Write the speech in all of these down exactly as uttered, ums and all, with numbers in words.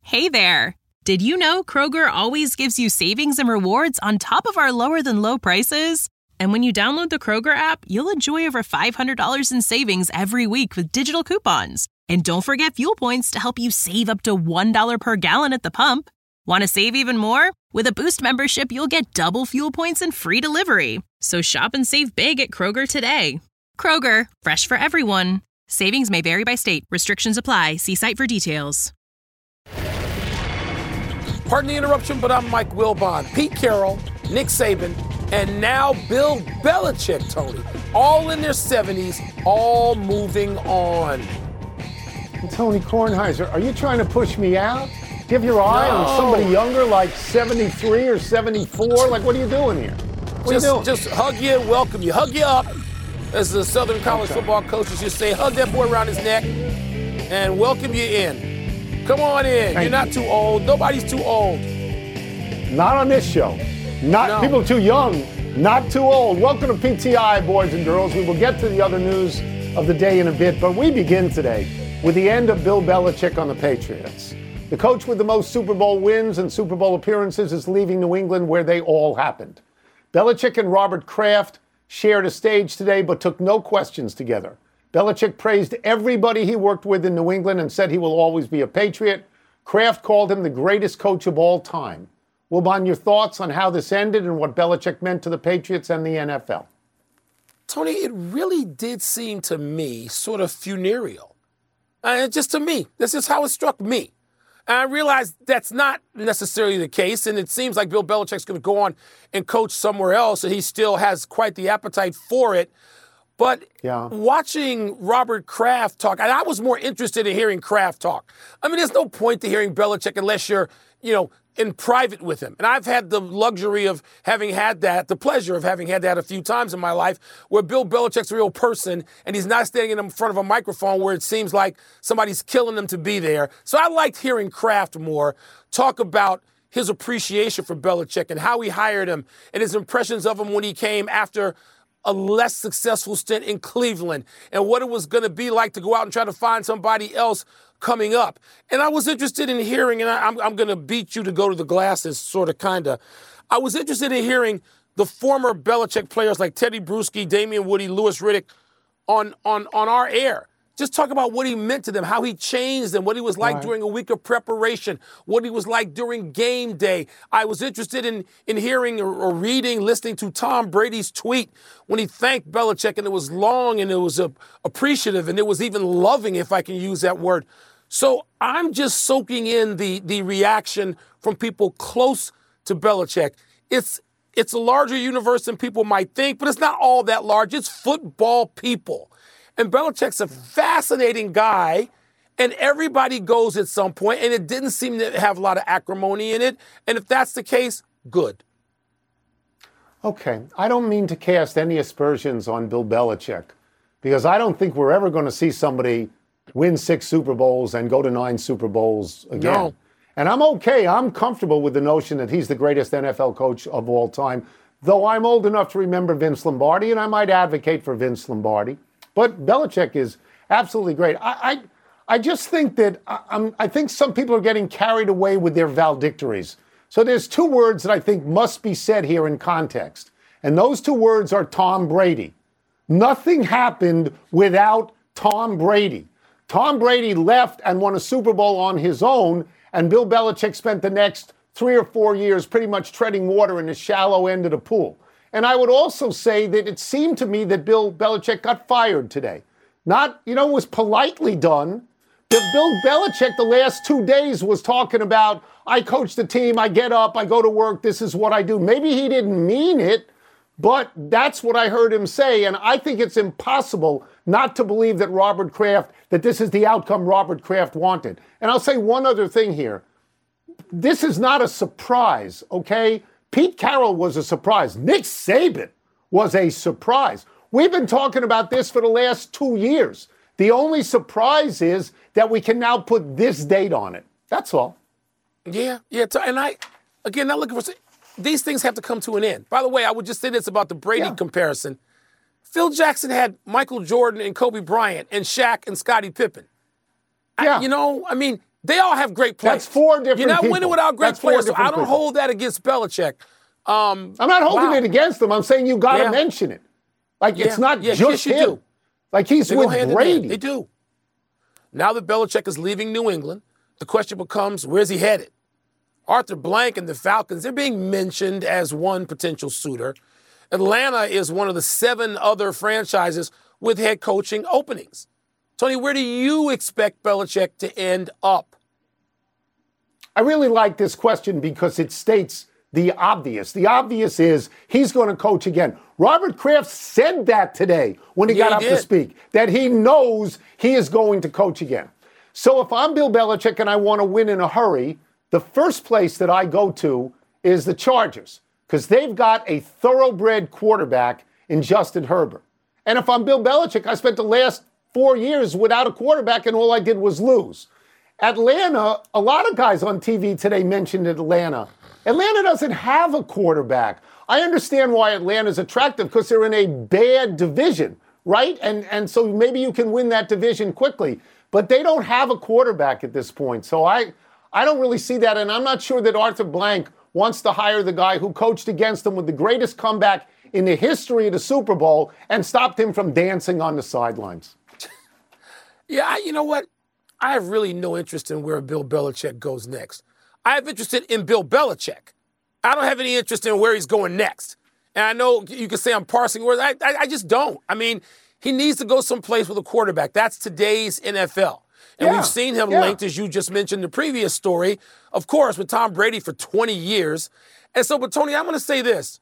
Hey there! Did you know Kroger always gives you savings and rewards on top of our lower-than-low prices? And when you download the Kroger app, you'll enjoy over five hundred dollars in savings every week with digital coupons. And don't forget fuel points to help you save up to one dollar per gallon at the pump. Want to save even more? With a Boost membership, you'll get double fuel points and free delivery. So shop and save big at Kroger today. Kroger, fresh for everyone. Savings may vary by state. Restrictions apply. See site for details. Pardon the interruption, but I'm Mike Wilbon. Pete Carroll, Nick Saban, and now Bill Belichick, Tony. All in their seventies, all moving on. Tony Kornheiser, are you trying to push me out? Do you have your eye no. on somebody younger, like seventy-three or seventy-four? Like, what are you doing here? What just, are you doing? Just hug you and welcome you. Hug you up. As the Southern College okay. football coaches just say, hug that boy around his neck and welcome you in. Come on in. Thank You're not you. too old. Nobody's too old. Not on this show. Not no. People too young, not too old. Welcome to P T I, boys and girls. We will get to the other news of the day in a bit, but we begin today with the end of Bill Belichick on the Patriots. The coach with the most Super Bowl wins and Super Bowl appearances is leaving New England, where they all happened. Belichick and Robert Kraft shared a stage today, but took no questions together. Belichick praised everybody he worked with in New England and said he will always be a Patriot. Kraft called him the greatest coach of all time. Wilbon, your thoughts on how this ended and what Belichick meant to the Patriots and the N F L? Tony, it really did seem to me sort of funereal. Uh, just to me. This is how it struck me. And I realize that's not necessarily the case, and it seems like Bill Belichick's going to go on and coach somewhere else, and he still has quite the appetite for it. But yeah. watching Robert Kraft talk, and I was more interested in hearing Kraft talk. I mean, there's no point to hearing Belichick unless you're, you know, in private with him. And I've had the luxury of having had that, the pleasure of having had that a few times in my life, where Bill Belichick's a real person and he's not standing in front of a microphone where it seems like somebody's killing him to be there. So I liked hearing Kraft more talk about his appreciation for Belichick and how he hired him and his impressions of him when he came after a less successful stint in Cleveland and what it was going to be like to go out and try to find somebody else coming up. And I was interested in hearing, and I, I'm, I'm going to beat you to go to the glasses, sort of, kind of. I was interested in hearing the former Belichick players like Teddy Bruschi, Damian Woody, Louis Riddick on, on, on our air. Just talk about what he meant to them, how he changed them, what he was like right. during a week of preparation, what he was like during game day. I was interested in, in hearing or, or reading, listening to Tom Brady's tweet when he thanked Belichick, and it was long and it was uh, appreciative and it was even loving, if I can use that word. So I'm just soaking in the, the reaction from people close to Belichick. It's, it's a larger universe than people might think, but it's not all that large. It's football people. And Belichick's a fascinating guy, and everybody goes at some point, and it didn't seem to have a lot of acrimony in it. And if that's the case, good. Okay. I don't mean to cast any aspersions on Bill Belichick, because I don't think we're ever going to see somebody win six Super Bowls and go to nine Super Bowls again. No. And I'm okay. I'm comfortable with the notion that he's the greatest N F L coach of all time, though I'm old enough to remember Vince Lombardi, and I might advocate for Vince Lombardi. But Belichick is absolutely great. I, I, I just think that I, I'm, I think some people are getting carried away with their valedictories. So there's two words that I think must be said here in context. And those two words are Tom Brady. Nothing happened without Tom Brady. Tom Brady left and won a Super Bowl on his own, and Bill Belichick spent the next three or four years pretty much treading water in the shallow end of the pool. And I would also say that it seemed to me that Bill Belichick got fired today. Not, you know, it was politely done. That Bill Belichick the last two days was talking about, I coach the team, I get up, I go to work, this is what I do. Maybe he didn't mean it, but that's what I heard him say. And I think it's impossible not to believe that Robert Kraft, that this is the outcome Robert Kraft wanted. And I'll say one other thing here. This is not a surprise, okay? Pete Carroll was a surprise. Nick Saban was a surprise. We've been talking about this for the last two years. The only surprise is that we can now put this date on it. That's all. Yeah, yeah. And I, again, not looking for, these things have to come to an end. By the way, I would just say this about the Brady yeah. comparison. Phil Jackson had Michael Jordan and Kobe Bryant and Shaq and Scottie Pippen. Yeah. I, you know, I mean, They all have great players. That's four different You're not people. winning without great That's four players, so I different don't people. hold that against Belichick. Um, I'm not holding wow. it against them. I'm saying you got to Yeah. mention it. Like, Yeah. it's not Yeah, just yes, you him. do. Like, he's They go with hand in Brady. hand. They do. Now that Belichick is leaving New England, the question becomes, where's he headed? Arthur Blank and the Falcons, they're being mentioned as one potential suitor. Atlanta is one of the seven other franchises with head coaching openings. Tony, where do you expect Belichick to end up? I really like this question because it states the obvious. The obvious is he's going to coach again. Robert Kraft said that today when he Yeah, got up he to did. speak, that he knows he is going to coach again. So if I'm Bill Belichick and I want to win in a hurry, the first place that I go to is the Chargers because they've got a thoroughbred quarterback in Justin Herbert. And if I'm Bill Belichick, I spent the last four years without a quarterback and all I did was lose. Atlanta, a lot of guys on T V today mentioned Atlanta. Atlanta doesn't have a quarterback. I understand why Atlanta's attractive because they're in a bad division, right? And and so maybe you can win that division quickly. But they don't have a quarterback at this point. So I, I don't really see that. And I'm not sure that Arthur Blank wants to hire the guy who coached against them with the greatest comeback in the history of the Super Bowl and stopped him from dancing on the sidelines. Yeah, I, you know what? I have really no interest in where Bill Belichick goes next. I have interest in Bill Belichick. I don't have any interest in where he's going next. And I know you can say I'm parsing words. I, I, I just don't. I mean, he needs to go someplace with a quarterback. That's today's N F L. And Yeah, we've seen him yeah. linked, as you just mentioned in the previous story, of course, with Tom Brady for twenty years. And so, but Tony, I'm going to say this.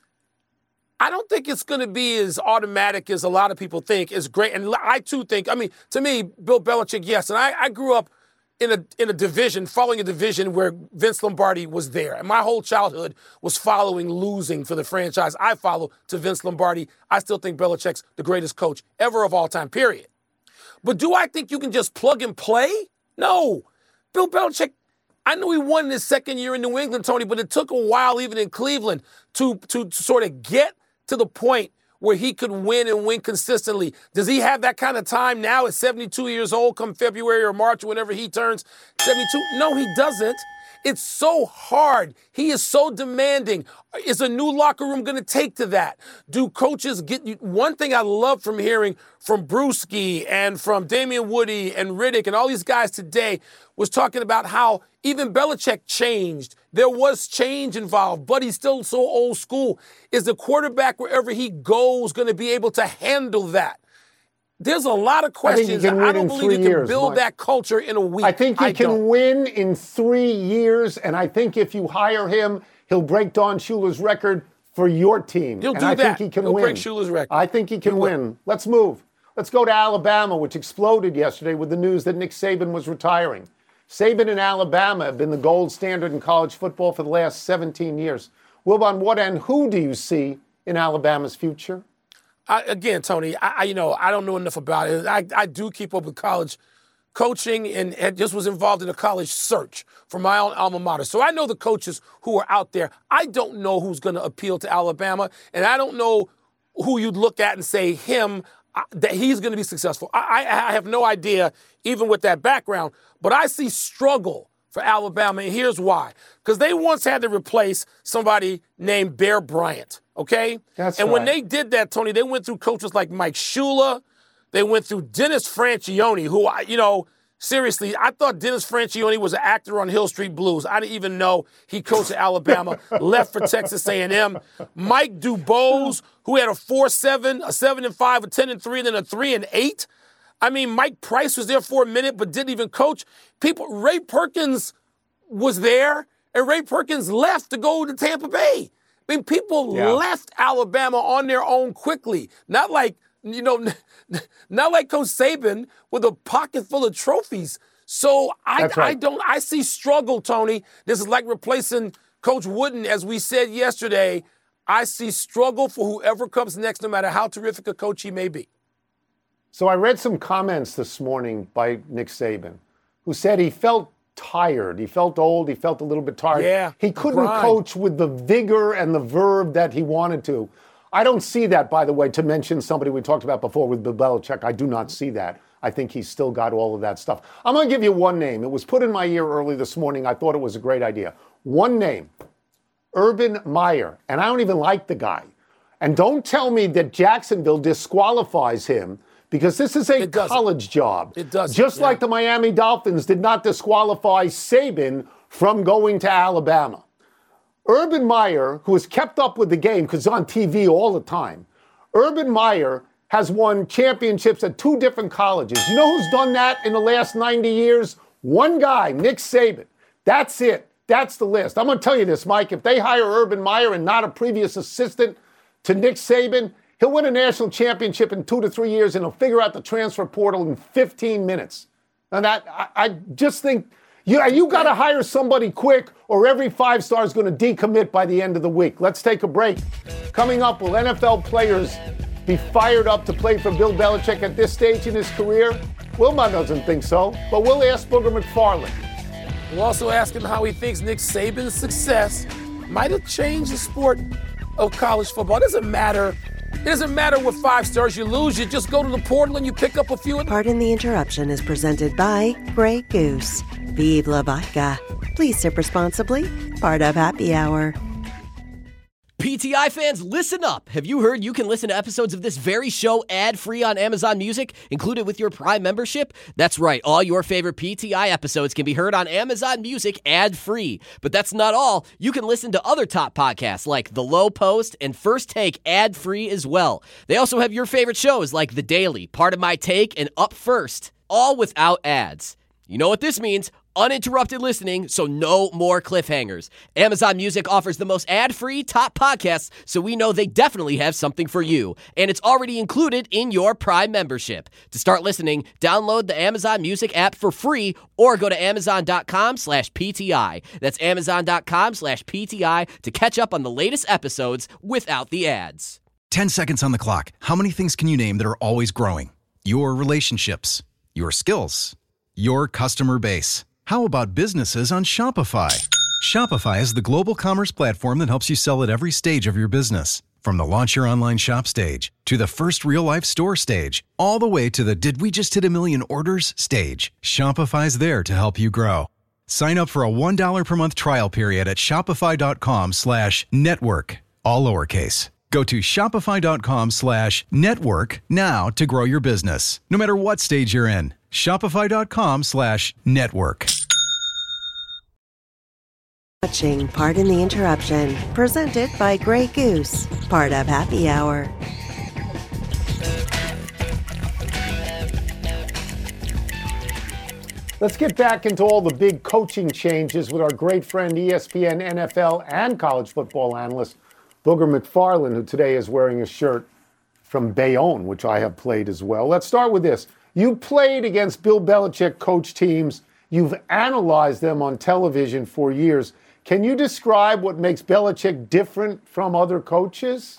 I don't think it's going to be as automatic as a lot of people think. It's great. And I, too, think, I mean, to me, Bill Belichick, yes. And I, I grew up in a in a division, following a division where Vince Lombardi was there. And my whole childhood was following losing for the franchise I follow to Vince Lombardi. I still think Belichick's the greatest coach ever of all time, period. But do I think you can just plug and play? No. Bill Belichick, I know he won his second year in New England, Tony, but it took a while even in Cleveland to, to, to sort of get to the point where he could win and win consistently. Does he have that kind of time now at seventy-two years old come February or March or whenever he turns seventy-two? No, he doesn't. It's so hard. He is so demanding. Is a new locker room going to take to that? Do coaches get you? One thing I love from hearing from Brewski and from Damian Woody and Riddick and all these guys today was talking about how even Belichick changed. There was change involved, but he's still so old school. Is the quarterback, wherever he goes, going to be able to handle that? There's a lot of questions. I, I don't believe you can years, build Mike. that culture in a week. I think he I can don't. win in three years, and I think if you hire him, he'll break Don Shula's record for your team. He'll and do I that. think he can He'll win. break Shula's record. I think he can He will. win. Let's move. Let's go to Alabama, which exploded yesterday with the news that Nick Saban was retiring. Saban and Alabama have been the gold standard in college football for the last seventeen years. Wilbon, what and who do you see in Alabama's future? I, again, Tony, I, I you know I don't know enough about it. I, I do keep up with college coaching and, and just was involved in a college search for my own alma mater. So I know the coaches who are out there. I don't know who's going to appeal to Alabama, and I don't know who you'd look at and say him uh, that he's going to be successful. I, I, I have no idea, even with that background. But I see struggle for Alabama, and here's why. Because they once had to replace somebody named Bear Bryant, okay? That's and when right. they did that, Tony, they went through coaches like Mike Shula. They went through Dennis Franchione, who, I, you know, seriously, I thought Dennis Franchione was an actor on Hill Street Blues. I didn't even know he coached at Alabama, left for Texas A and M. Mike Dubose, who had a four seven, a seven and five, a ten and three, then a three and eight. I mean, Mike Price was there for a minute but didn't even coach. People, Ray Perkins was there, and Ray Perkins left to go to Tampa Bay. I mean, people Yeah. left Alabama on their own quickly. Not like, you know, not like Coach Saban with a pocket full of trophies. So I, That's right. I don't, I see struggle, Tony. This is like replacing Coach Wooden, as we said yesterday. I see struggle for whoever comes next, no matter how terrific a coach he may be. So I read some comments this morning by Nick Saban, who said he felt tired. He felt old. He felt a little bit tired. Yeah, He couldn't grind. coach with the vigor and the verve that he wanted to. I don't see that, by the way, to mention somebody we talked about before with Bill Belichick. I do not see that. I think he's still got all of that stuff. I'm going to give you one name. It was put in my ear early this morning. I thought it was a great idea. One name, Urban Meyer. And I don't even like the guy. And don't tell me that Jacksonville disqualifies him because this is a college job. It does. Just yeah. like the Miami Dolphins did not disqualify Saban from going to Alabama. Urban Meyer, who has kept up with the game because he's on T V all the time, Urban Meyer has won championships at two different colleges. You know who's done that in the last ninety years? One guy, Nick Saban. That's it. That's the list. I'm going to tell you this, Mike. If they hire Urban Meyer and not a previous assistant to Nick Saban, he'll win a national championship in two to three years, and he'll figure out the transfer portal in fifteen minutes. And that, I, I just think, you, you got to hire somebody quick, or every five-star is going to decommit by the end of the week. Let's take a break. Coming up, will N F L players be fired up to play for Bill Belichick at this stage in his career? Wilma doesn't think so, but we'll ask Booger McFarland. We'll also ask him how he thinks Nick Saban's success might have changed the sport of college football. It doesn't matter. It doesn't matter what five stars you lose. You just go to the portal and you pick up a few. Pardon the interruption is presented by Grey Goose. Vive la vodka. Please sip responsibly. Part of Happy Hour. P T I fans, listen up. Have you heard you can listen to episodes of this very show ad-free on Amazon Music, included with your Prime membership? That's right. All your favorite P T I episodes can be heard on Amazon Music ad-free. But that's not all. You can listen to other top podcasts like The Low Post and First Take ad-free as well. They also have your favorite shows like The Daily, Part of My Take, and Up First, all without ads. You know what this means? Uninterrupted listening, so no more cliffhangers. Amazon Music offers the most ad-free top podcasts, so we know they definitely have something for you. And it's already included in your Prime membership. To start listening, download the Amazon Music app for free or go to amazon.com slash PTI. That's amazon.com slash PTI to catch up on the latest episodes without the ads. Ten seconds on the clock. How many things can you name that are always growing? Your relationships, your skills, your customer base. How about businesses on Shopify? Shopify is the global commerce platform that helps you sell at every stage of your business. From the launch your online shop stage, to the first real-life store stage, all the way to the did we just hit a million orders stage. Shopify's there to help you grow. Sign up for a one dollar per month trial period at shopify.com slash network, all lowercase. Go to shopify.com slash network now to grow your business, no matter what stage you're in. Shopify.com slash network. Watching Pardon the Interruption, presented by Grey Goose, part of Happy Hour. Let's get back into all the big coaching changes with our great friend, E S P N, N F L, and college football analyst, Booger McFarland, who today is wearing a shirt from Bayonne, which I have played as well. Let's start with this. You played against Bill Belichick coach teams. You've analyzed them on television for years. Can you describe what makes Belichick different from other coaches?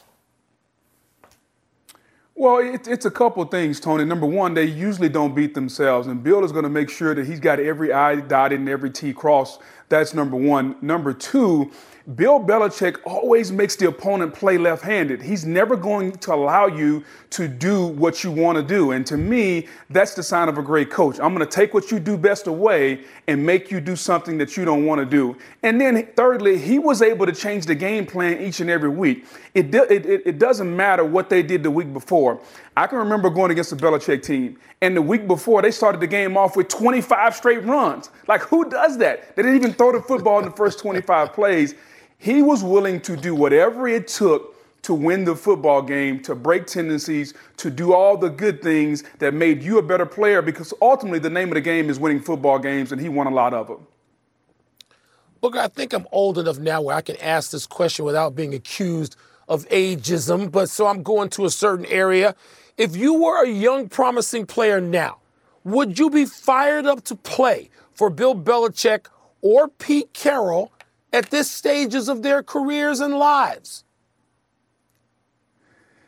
Well, it, it's a couple of things, Tony. Number one, they usually don't beat themselves, and Bill is going to make sure that he's got every I dotted and every T crossed. That's number one. Number two, Bill Belichick always makes the opponent play left-handed. He's never going to allow you to do what you want to do. And to me, that's the sign of a great coach. I'm going to take what you do best away and make you do something that you don't want to do. And then thirdly, he was able to change the game plan each and every week. It, it, it, it doesn't matter what they did the week before. I can remember going against the Belichick team, and the week before, they started the game off with twenty-five straight runs. Like, who does that? They didn't even throw the football in the first twenty-five plays. He was willing to do whatever it took to win the football game, to break tendencies, to do all the good things that made you a better player, because ultimately the name of the game is winning football games, and he won a lot of them. Look, I think I'm old enough now where I can ask this question without being accused of ageism, but so I'm going to a certain area. If you were a young, promising player now, would you be fired up to play for Bill Belichick or Pete Carroll at this stages of their careers and lives?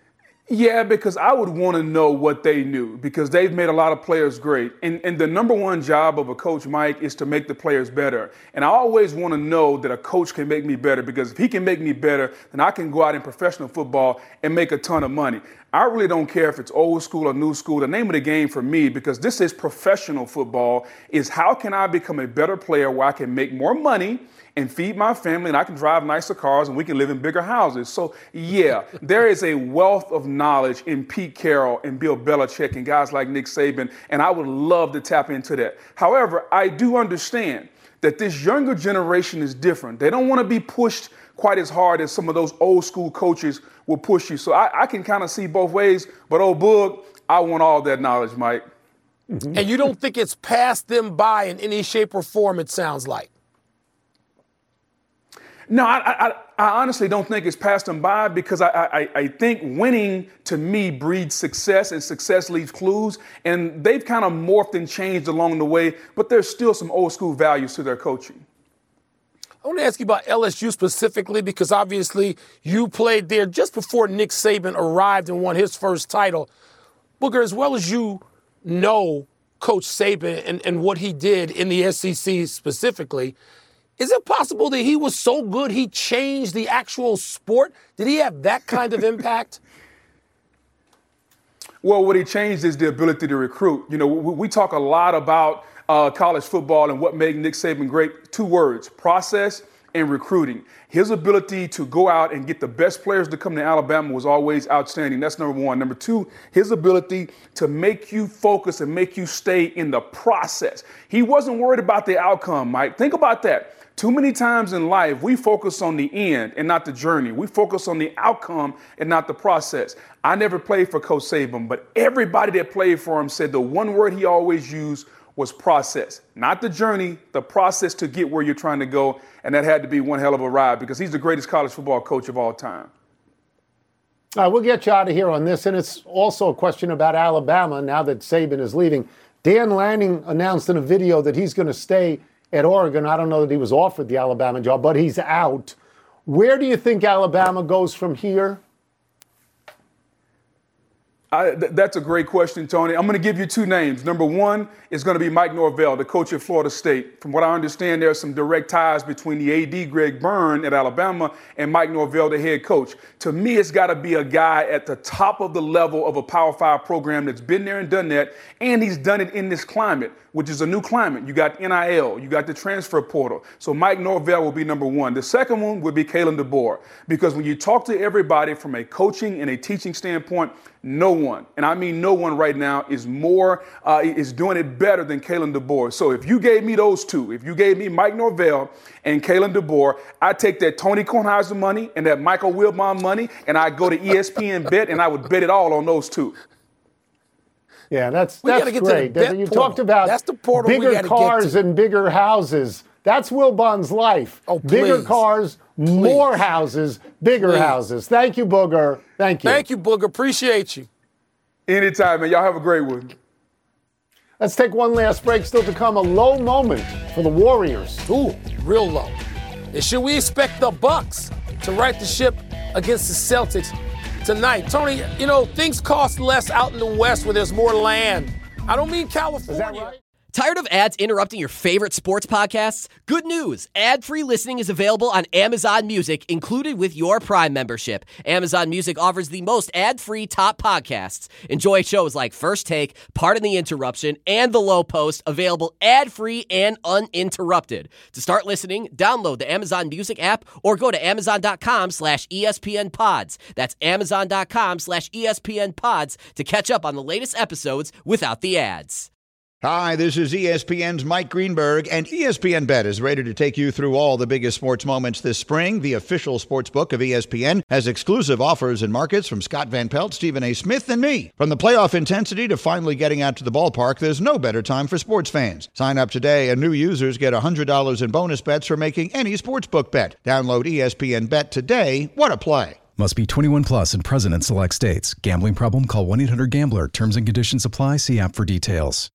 Yeah, because I would want to know what they knew because they've made a lot of players great. And, and the number one job of a coach, Mike, is to make the players better. And I always want to know that a coach can make me better because if he can make me better, then I can go out in professional football and make a ton of money. I really don't care if it's old school or new school. The name of the game for me, because this is professional football, is how can I become a better player where I can make more money and feed my family, and I can drive nicer cars, and we can live in bigger houses. So, yeah, there is a wealth of knowledge in Pete Carroll and Bill Belichick and guys like Nick Saban, and I would love to tap into that. However, I do understand that this younger generation is different. They don't want to be pushed quite as hard as some of those old school coaches will push you. So I, I can kind of see both ways, but oh, Boog, I want all that knowledge, Mike. Mm-hmm. And you don't think it's passed them by in any shape or form, it sounds like? No, I, I, I honestly don't think it's passed them by because I, I, I think winning, to me, breeds success, and success leaves clues. And they've kind of morphed and changed along the way, but there's still some old school values to their coaching. I want to ask you about L S U specifically because obviously you played there just before Nick Saban arrived and won his first title. Booger, as well as you know Coach Saban and, and what he did in the S E C specifically, is it possible that he was so good he changed the actual sport? Did he have that kind of impact? Well, what he changed is the ability to recruit. You know, we, we talk a lot about uh, college football and what made Nick Saban great. Two words, process and recruiting. His ability to go out and get the best players to come to Alabama was always outstanding. That's number one. Number two, his ability to make you focus and make you stay in the process. He wasn't worried about the outcome, Mike. Think about that. Too many times in life, we focus on the end and not the journey. We focus on the outcome and not the process. I never played for Coach Saban, but everybody that played for him said the one word he always used was process. Not the journey, the process to get where you're trying to go. And that had to be one hell of a ride because he's the greatest college football coach of all time. All right, we'll get you out of here on this. And it's also a question about Alabama now that Saban is leaving. Dan Lanning announced in a video that he's going to stay at Oregon. I don't know that he was offered the Alabama job, but he's out. Where do you think Alabama goes from here? I, th- that's a great question, Tony. I'm going to give you two names. Number one is going to be Mike Norvell, the coach at Florida State. From what I understand, there are some direct ties between the A D, Greg Byrne, at Alabama, and Mike Norvell, the head coach. To me, it's got to be a guy at the top of the level of a Power Five program that's been there and done that, and he's done it in this climate, which is a new climate. You got N I L, you got the transfer portal. So Mike Norvell will be number one. The second one would be Kalen DeBoer, because when you talk to everybody from a coaching and a teaching standpoint, no one, and I mean no one right now, is more, uh, is doing it better than Kalen DeBoer. So if you gave me those two, if you gave me Mike Norvell and Kalen DeBoer, I'd take that Tony Kornheiser money and that Michael Wilbon money, and I'd go to E S P N Bet, and I would bet it all on those two. Yeah, that's We that's gotta get great. to the bet you portal. talked about That's the portal we bigger gotta get cars to. and bigger houses. That's Wilbon's life. Oh, bigger please. cars, more houses, bigger Please. houses. Thank you, Booger. Thank you. Thank you, Booger. Appreciate you. Anytime, man. Y'all have a great one. Let's take one last break. Still to come, a low moment for the Warriors. Ooh, real low. And should we expect the Bucks to right the ship against the Celtics tonight? Tony, you know, things cost less out in the West where there's more land. I don't mean California. Is that right? Tired of ads interrupting your favorite sports podcasts? Good news. Ad-free listening is available on Amazon Music, included with your Prime membership. Amazon Music offers the most ad-free top podcasts. Enjoy shows like First Take, Pardon the Interruption, and The Low Post, available ad-free and uninterrupted. To start listening, download the Amazon Music app or go to amazon.com slash ESPN pods. That's amazon.com slash ESPN pods to catch up on the latest episodes without the ads. Hi, this is E S P N's Mike Greenberg, and E S P N Bet is ready to take you through all the biggest sports moments this spring. The official sports book of E S P N has exclusive offers and markets from Scott Van Pelt, Stephen A. Smith, and me. From the playoff intensity to finally getting out to the ballpark, there's no better time for sports fans. Sign up today, and new users get one hundred dollars in bonus bets for making any sportsbook bet. Download E S P N Bet today. What a play. Must be twenty-one plus and present in select states. Gambling problem? Call one eight hundred gambler. Terms and conditions apply. See app for details.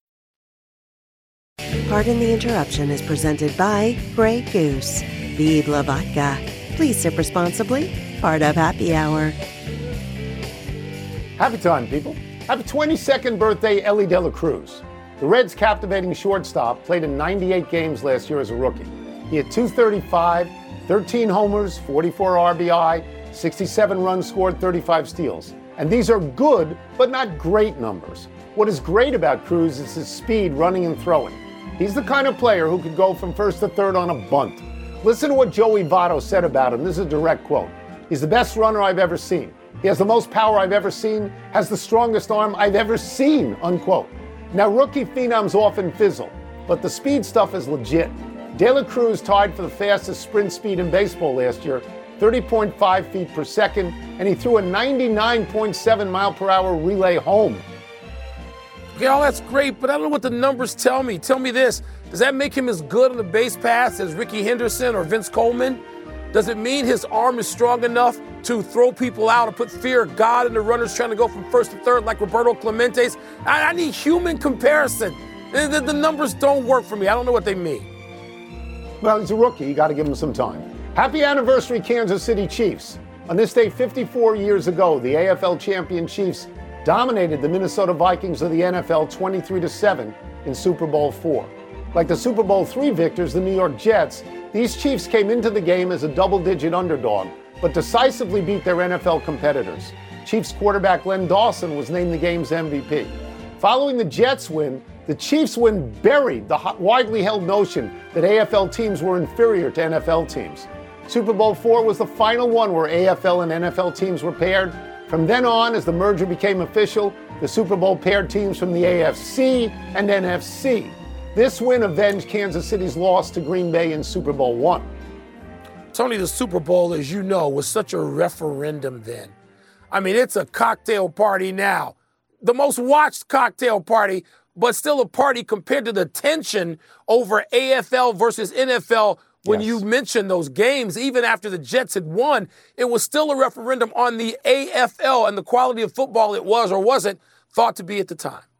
Pardon the Interruption is presented by Grey Goose. Vive la vodka. Please sip responsibly. Part of Happy Hour. Happy time, people. Happy twenty-second birthday, Elly De La Cruz. The Reds' captivating shortstop played in ninety-eight games last year as a rookie. He had two thirty-five, thirteen homers, forty-four R B I, sixty-seven runs scored, thirty-five steals. And these are good, but not great numbers. What is great about Cruz is his speed running and throwing. He's the kind of player who could go from first to third on a bunt. Listen to what Joey Votto said about him. This is a direct quote. He's the best runner I've ever seen. He has the most power I've ever seen, has the strongest arm I've ever seen, unquote. Now, rookie phenoms often fizzle, but the speed stuff is legit. De La Cruz tied for the fastest sprint speed in baseball last year, thirty point five feet per second, and he threw a ninety-nine point seven mile per hour relay home. Okay, all that's great, but I don't know what the numbers tell me. Tell me this. Does that make him as good on the base pass as Ricky Henderson or Vince Coleman? Does it mean his arm is strong enough to throw people out and put fear of God in the runners trying to go from first to third like Roberto Clemente's? I, I need human comparison. The, the, the numbers don't work for me. I don't know what they mean. Well, he's a rookie. You got to give him some time. Happy anniversary, Kansas City Chiefs. On this day fifty-four years ago, the A F L champion Chiefs dominated the Minnesota Vikings of the N F L twenty-three to seven in Super Bowl four. Like the Super Bowl three victors, the New York Jets, these Chiefs came into the game as a double-digit underdog, but decisively beat their N F L competitors. Chiefs quarterback Len Dawson was named the game's M V P. Following the Jets win, the Chiefs win buried the widely held notion that A F L teams were inferior to N F L teams. Super Bowl four was the final one where A F L and N F L teams were paired. From then on, as the merger became official, the Super Bowl paired teams from the A F C and N F C. This win avenged Kansas City's loss to Green Bay in Super Bowl one. Tony, the Super Bowl, as you know, was such a referendum then. I mean, it's a cocktail party now. The most watched cocktail party, but still a party compared to the tension over A F L versus N F L. When yes. you mentioned those games, even after the Jets had won, it was still a referendum on the A F L and the quality of football it was or wasn't thought to be at the time. one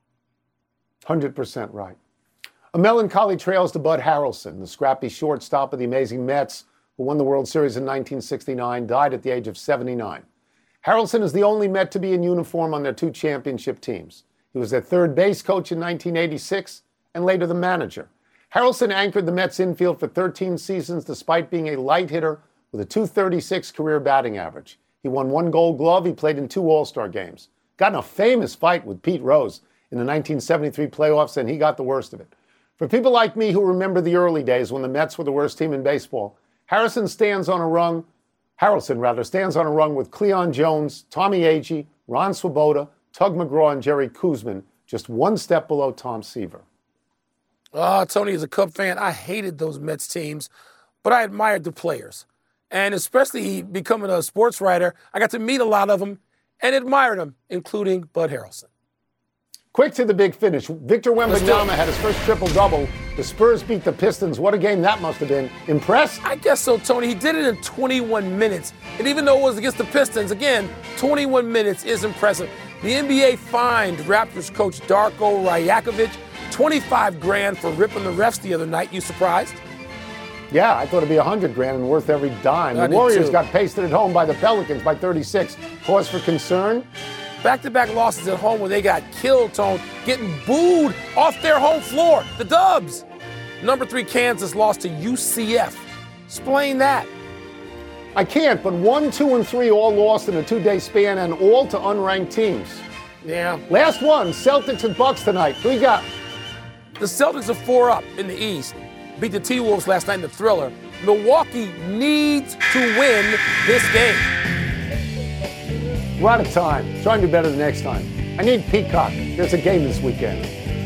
hundred percent right. A melancholy trails to Bud Harrelson, the scrappy shortstop of the amazing Mets, who won the World Series in nineteen sixty-nine, died at the age of seventy-nine. Harrelson is the only Met to be in uniform on their two championship teams. He was their third base coach in nineteen eighty-six and later the manager. Harrelson anchored the Mets infield for thirteen seasons despite being a light hitter with a two thirty-six career batting average. He won one Gold Glove. He played in two All-Star games. Got in a famous fight with Pete Rose in the nineteen seventy-three playoffs, and he got the worst of it. For people like me who remember the early days when the Mets were the worst team in baseball, Harrison stands on a rung, Harrelson rather, stands on a rung with Cleon Jones, Tommy Agee, Ron Swoboda, Tug McGraw, and Jerry Koosman, just one step below Tom Seaver. Oh, Tony, as a Cub fan, I hated those Mets teams, but I admired the players. And especially becoming a sports writer, I got to meet a lot of them and admired them, including Bud Harrelson. Quick to the big finish. Victor Wembanyama had his first triple-double. The Spurs beat the Pistons. What a game that must have been. Impressed? I guess so, Tony. He did it in twenty-one minutes. And even though it was against the Pistons, again, twenty-one minutes is impressive. The N B A fined Raptors coach Darko Rajakovic twenty-five grand for ripping the refs the other night. You surprised? Yeah, I thought it'd be one hundred grand and worth every dime. I the Warriors too. Got pasted at home by the Pelicans by thirty-six. Cause for concern? Back-to-back losses at home where they got killed, Tone, getting booed off their home floor. The Dubs. Number three, Kansas lost to U C F. Explain that. I can't, but one, two, and three all lost in a two-day span and all to unranked teams. Yeah. Last one, Celtics and Bucks tonight. Who you got? The Celtics are four up in the East. Beat the T-Wolves last night in the Thriller. Milwaukee needs to win this game. We're out of time. Try and do better the next time. I need Peacock. There's a game this weekend.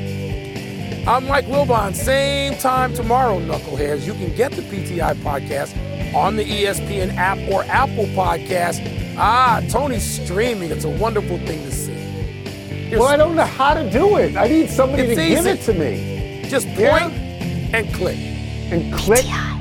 I'm Mike Wilbon. Same time tomorrow, knuckleheads. You can get the P T I podcast on the E S P N app or Apple Podcast. Ah, Tony's streaming. It's a wonderful thing to see. Here's well, I don't know how to do it. I need somebody to easy. give it to me. Just point yeah. and click. And click. P T I.